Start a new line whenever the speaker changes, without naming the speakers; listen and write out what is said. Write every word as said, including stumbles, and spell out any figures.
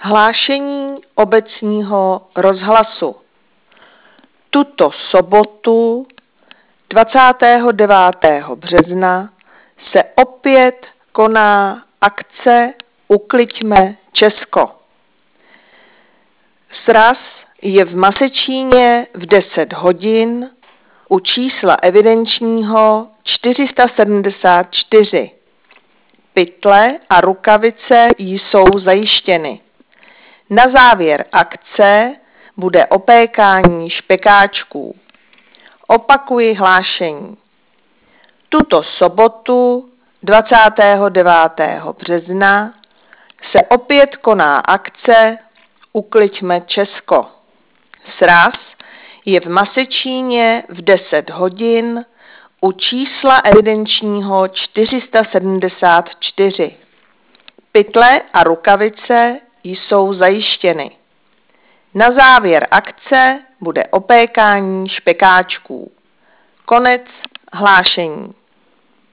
Hlášení obecního rozhlasu. Tuto sobotu dvacátého devátého března se opět koná akce Ukliďme Česko. Sraz je v Masečíně v deset hodin u čísla evidenčního čtyři sta sedmdesát čtyři. Pytle a rukavice jsou zajištěny. Na závěr akce bude opékání špekáčků. Opakuji hlášení. Tuto sobotu dvacátého devátého března se opět koná akce Ukliďme Česko. Sraz je v Masečíně v deset hodin u čísla evidenčního čtyři sta sedmdesát čtyři. Pytle a rukavice jsou zajištěny. Na závěr akce bude opékání špekáčků. Konec hlášení.